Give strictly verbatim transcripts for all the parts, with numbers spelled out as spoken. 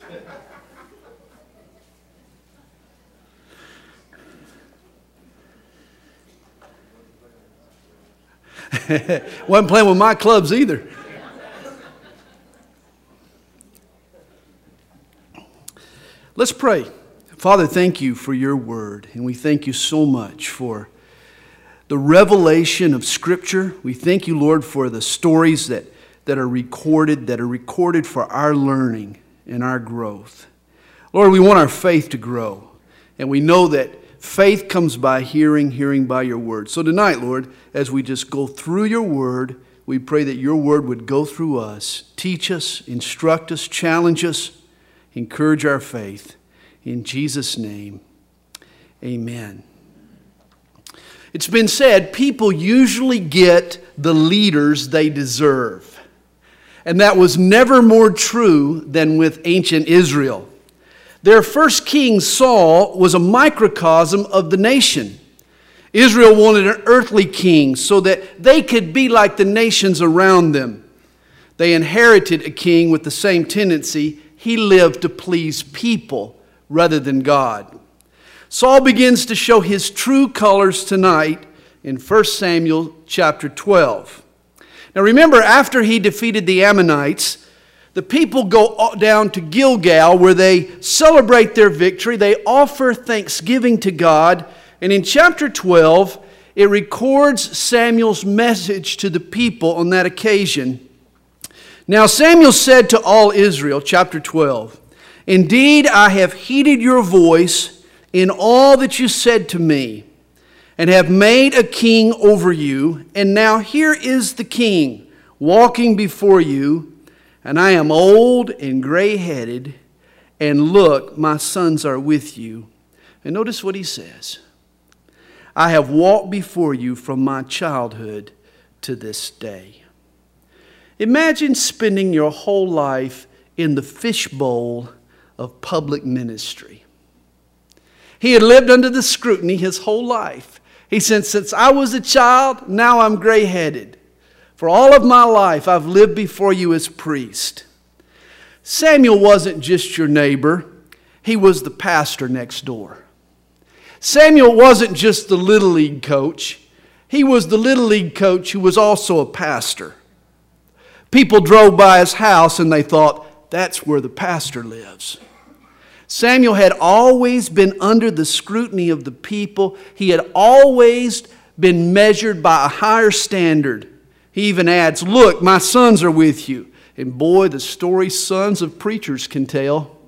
Wasn't playing with my clubs either. Let's pray. Father, thank you for your word, and we thank you so much for the revelation of Scripture. We thank you, Lord, for the stories that, that are recorded, that are recorded for our learning and our growth. Lord, we want our faith to grow, and we know that faith comes by hearing, hearing by your word. So tonight, Lord, as we just go through your word, we pray that your word would go through us, teach us, instruct us, challenge us, encourage our faith. In Jesus' name, amen. It's been said people usually get the leaders they deserve. And that was never more true than with ancient Israel. Their first king, Saul, was a microcosm of the nation. Israel wanted an earthly king so that they could be like the nations around them. They inherited a king with the same tendency. He lived to please people rather than God. Saul begins to show his true colors tonight in First Samuel chapter twelve. Now remember, after he defeated the Ammonites, the people go down to Gilgal where they celebrate their victory. They offer thanksgiving to God. And in chapter twelve, it records Samuel's message to the people on that occasion. Now Samuel said to all Israel, chapter twelve, "Indeed, I have heeded your voice in all that you said to me, and have made a king over you. And now here is the king walking before you, and I am old and gray-headed, and look, my sons are with you." And notice what he says. "I have walked before you from my childhood to this day." Imagine spending your whole life in the fishbowl of public ministry. He had lived under the scrutiny his whole life. He said, since I was a child, now I'm gray-headed. For all of my life, I've lived before you as priest. Samuel wasn't just your neighbor. He was the pastor next door. Samuel wasn't just the Little League coach. He was the Little League coach who was also a pastor. People drove by his house and they thought, that's where the pastor lives. Samuel had always been under the scrutiny of the people. He had always been measured by a higher standard. He even adds, look, my sons are with you. And boy, the story sons of preachers can tell.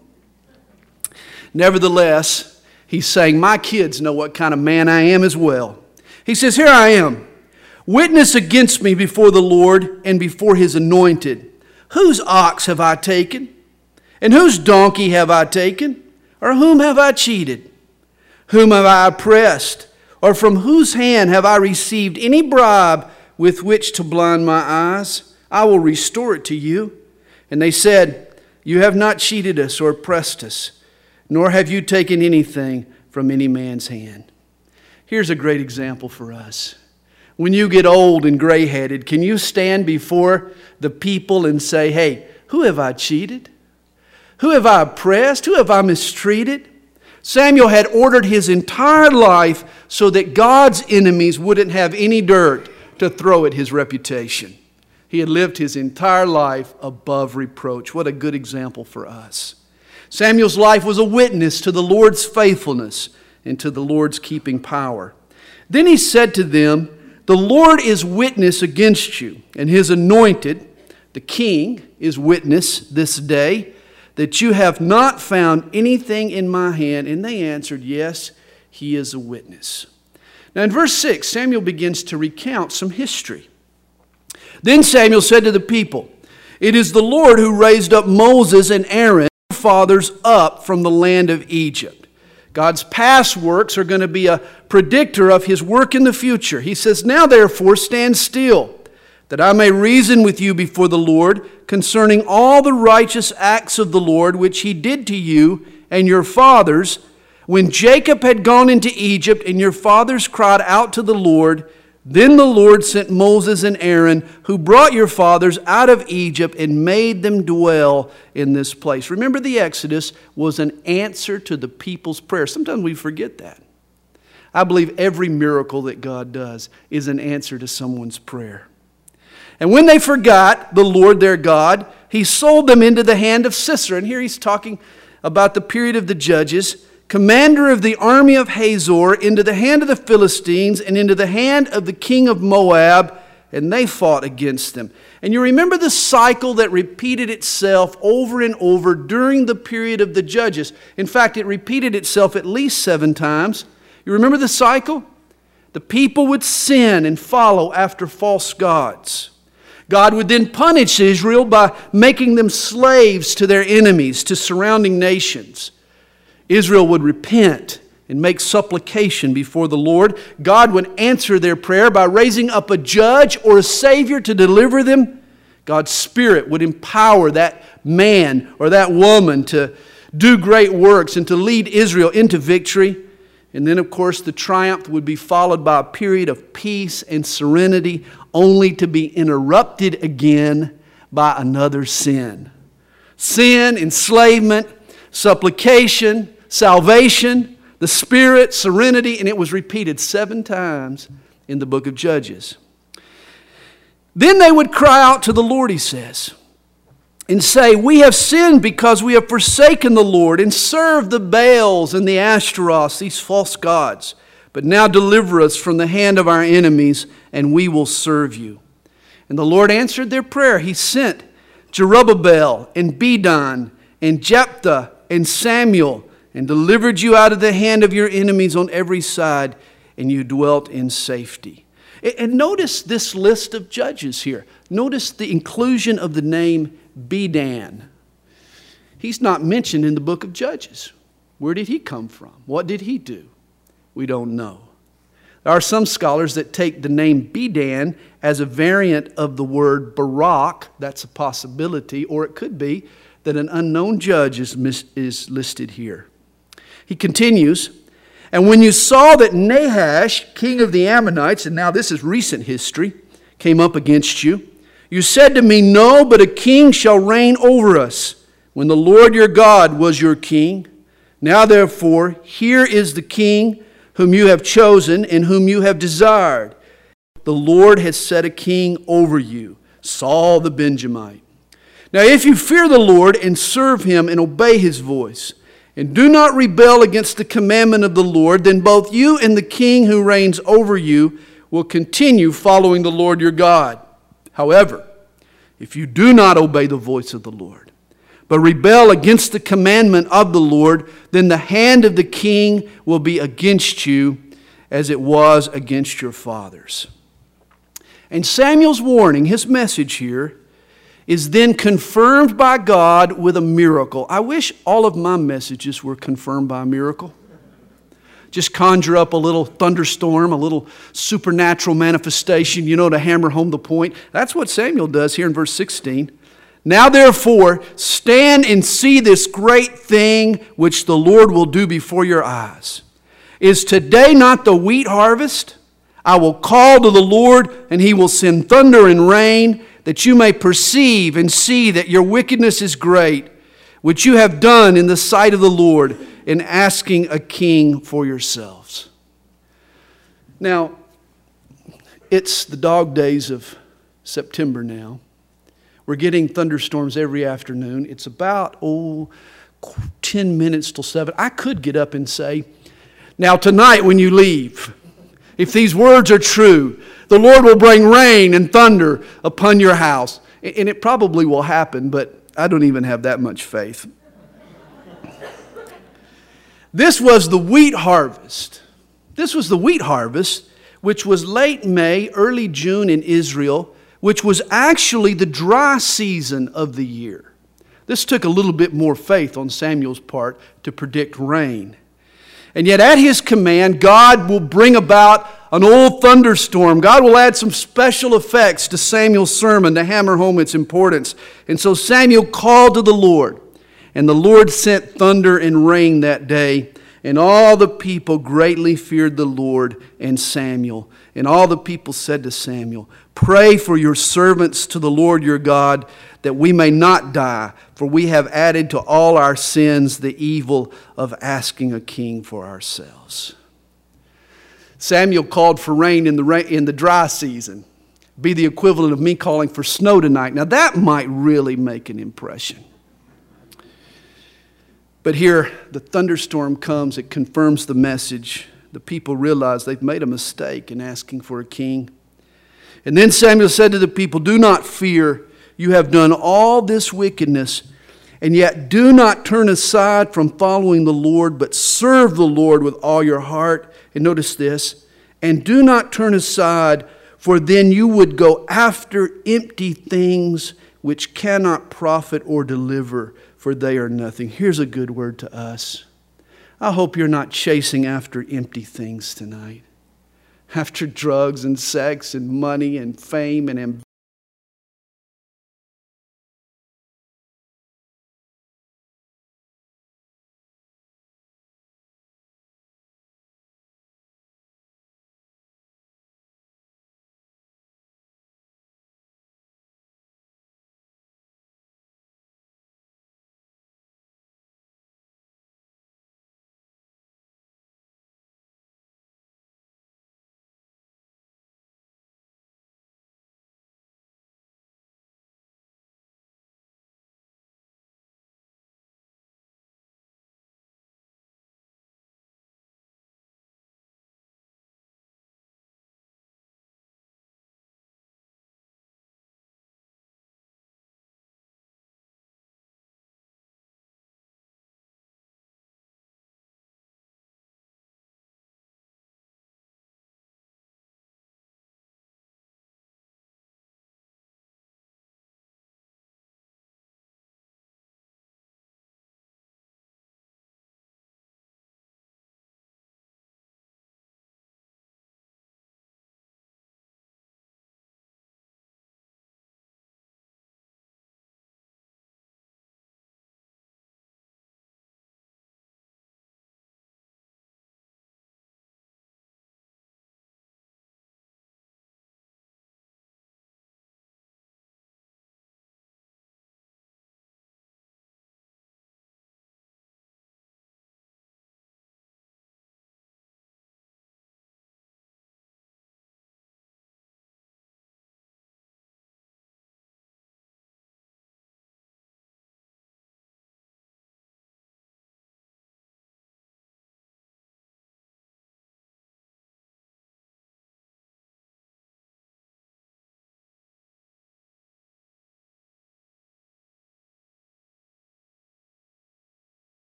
Nevertheless, he's saying, my kids know what kind of man I am as well. He says, here I am, witness against me before the Lord and before his anointed. Whose ox have I taken? And whose donkey have I taken? Or whom have I cheated? Whom have I oppressed? Or from whose hand have I received any bribe with which to blind my eyes? I will restore it to you. And they said, you have not cheated us or oppressed us, nor have you taken anything from any man's hand. Here's a great example for us. When you get old and gray-headed, can you stand before the people and say, hey, who have I cheated? Who have I oppressed? Who have I mistreated? Samuel had ordered his entire life so that God's enemies wouldn't have any dirt to throw at his reputation. He had lived his entire life above reproach. What a good example for us. Samuel's life was a witness to the Lord's faithfulness and to the Lord's keeping power. Then he said to them, the Lord is witness against you, and his anointed, the king, is witness this day, that you have not found anything in my hand. And they answered, yes, he is a witness. Now in verse six, Samuel begins to recount some history. Then Samuel said to the people, it is the Lord who raised up Moses and Aaron, your fathers, up from the land of Egypt. God's past works are going to be a predictor of his work in the future. He says, now therefore stand still, that I may reason with you before the Lord concerning all the righteous acts of the Lord which he did to you and your fathers when Jacob had gone into Egypt and your fathers cried out to the Lord Then the Lord sent Moses and Aaron, who brought your fathers out of Egypt and made them dwell in this place. Remember, the Exodus was an answer to the people's prayer. Sometimes we forget that. I believe every miracle that God does is an answer to someone's prayer. And when they forgot the Lord their God, He sold them into the hand of Sisera. And here he's talking about the period of the Judges. Commander of the army of Hazor, into the hand of the Philistines and into the hand of the king of Moab, and they fought against them. And you remember the cycle that repeated itself over and over during the period of the Judges. In fact, it repeated itself at least seven times. You remember the cycle? The people would sin and follow after false gods. God would then punish Israel by making them slaves to their enemies, to surrounding nations. Israel would repent and make supplication before the Lord. God would answer their prayer by raising up a judge or a savior to deliver them. God's Spirit would empower that man or that woman to do great works and to lead Israel into victory. And then, of course, the triumph would be followed by a period of peace and serenity, only to be interrupted again by another sin. Sin, enslavement, supplication, salvation, the Spirit, serenity, and it was repeated seven times in the book of Judges. Then they would cry out to the Lord, he says, and say, we have sinned because we have forsaken the Lord and served the Baals and the Ashtaroths, these false gods. But now deliver us from the hand of our enemies, and we will serve you. And the Lord answered their prayer. He sent Jerubbaal and Bedan and Jephthah and Samuel, and delivered you out of the hand of your enemies on every side, and you dwelt in safety. And notice this list of judges here. Notice the inclusion of the name Bedan. He's not mentioned in the book of Judges. Where did he come from? What did he do? We don't know. There are some scholars that take the name Bedan as a variant of the word Barak. That's a possibility. Or it could be that an unknown judge is, mis- is listed here. He continues, and when you saw that Nahash, king of the Ammonites, and now this is recent history, came up against you, you said to me, no, but a king shall reign over us, when the Lord your God was your king. Now therefore, here is the king whom you have chosen and whom you have desired. The Lord has set a king over you, Saul the Benjamite. Now if you fear the Lord and serve him and obey his voice, and do not rebel against the commandment of the Lord, then both you and the king who reigns over you will continue following the Lord your God. However, if you do not obey the voice of the Lord, but rebel against the commandment of the Lord, then the hand of the king will be against you as it was against your fathers. And Samuel's warning, his message here, is then confirmed by God with a miracle. I wish all of my messages were confirmed by a miracle. Just conjure up a little thunderstorm, a little supernatural manifestation, you know, to hammer home the point. That's what Samuel does here in verse sixteen. Now therefore, stand and see this great thing which the Lord will do before your eyes. Is today not the wheat harvest? I will call to the Lord, and he will send thunder and rain, that you may perceive and see that your wickedness is great, which you have done in the sight of the Lord, in asking a king for yourselves. Now, it's the dog days of September now. We're getting thunderstorms every afternoon. It's about, oh, ten minutes till seven. I could get up and say, now tonight when you leave, if these words are true, the Lord will bring rain and thunder upon your house. And it probably will happen, but I don't even have that much faith. This was the wheat harvest. This was the wheat harvest, which was late May, early June in Israel, which was actually the dry season of the year. This took a little bit more faith on Samuel's part to predict rain. And yet at his command, God will bring about an old thunderstorm. God will add some special effects to Samuel's sermon to hammer home its importance. And so Samuel called to the Lord, and the Lord sent thunder and rain that day, and all the people greatly feared the Lord and Samuel. And all the people said to Samuel, "Pray for your servants to the Lord your God, that we may not die, for we have added to all our sins the evil of asking a king for ourselves." Samuel called for rain in the rain, in the dry season. Be the equivalent of me calling for snow tonight. Now that might really make an impression. But here, the thunderstorm comes. It confirms the message. The people realize they've made a mistake in asking for a king. And then Samuel said to the people, "Do not fear. You have done all this wickedness, and yet do not turn aside from following the Lord, but serve the Lord with all your heart." And notice this, "and do not turn aside, for then you would go after empty things which cannot profit or deliver, for they are nothing." Here's a good word to us. I hope you're not chasing after empty things tonight. After drugs and sex and money and fame and ambition.